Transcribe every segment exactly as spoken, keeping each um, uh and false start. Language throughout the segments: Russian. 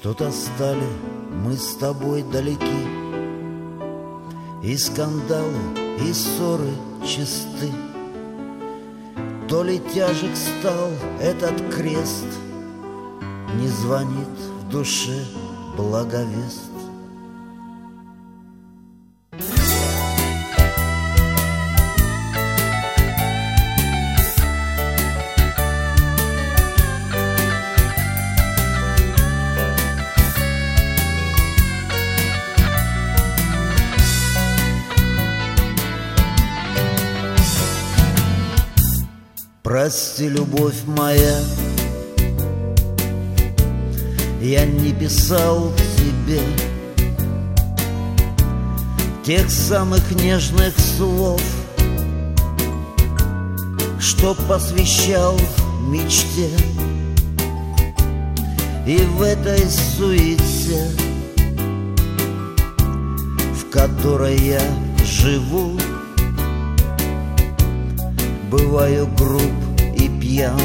Что-то стали мы с тобой далеки, и скандалы, и ссоры чисты. То ли тяжек стал этот крест, не звонит в душе благовест. Прости, любовь моя, я не писал тебе тех самых нежных слов, что посвящал мечте. И в этой суете, в которой я живу, бываю груб и пьян,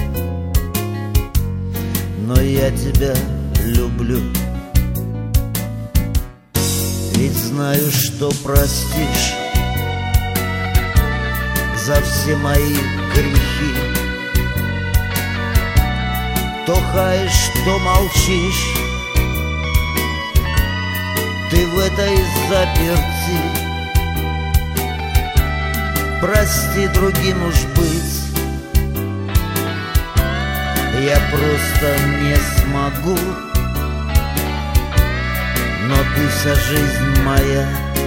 но я тебя люблю. Ведь знаю, что простишь за все мои грехи. То хаешь, то молчишь, ты в этой заперти. Прости, другим уж быть я просто не смогу, но ты вся жизнь моя,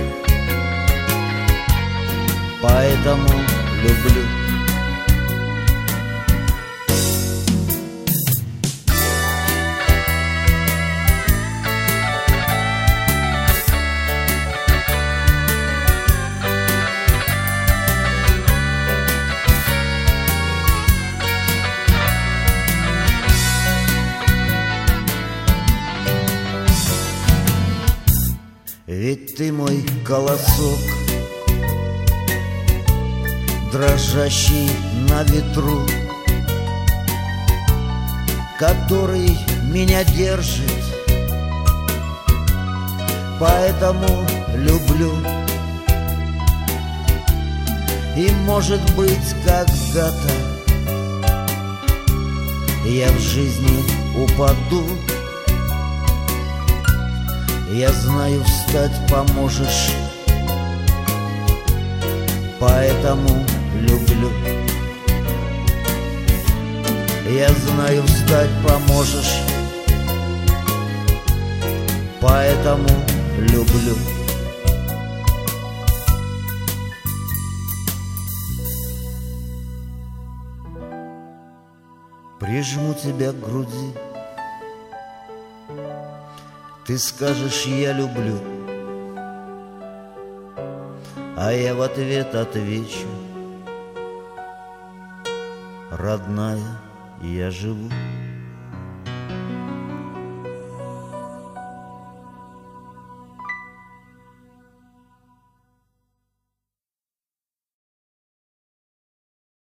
поэтому люблю. Ведь ты мой колосок, дрожащий на ветру, который меня держит, поэтому люблю. И может быть, когда-то я в жизни упаду, я знаю, встать поможешь, поэтому люблю. Я знаю, встать поможешь, поэтому люблю. Прижму тебя к груди, ты скажешь: я люблю, а я в ответ отвечу: родная, я живу.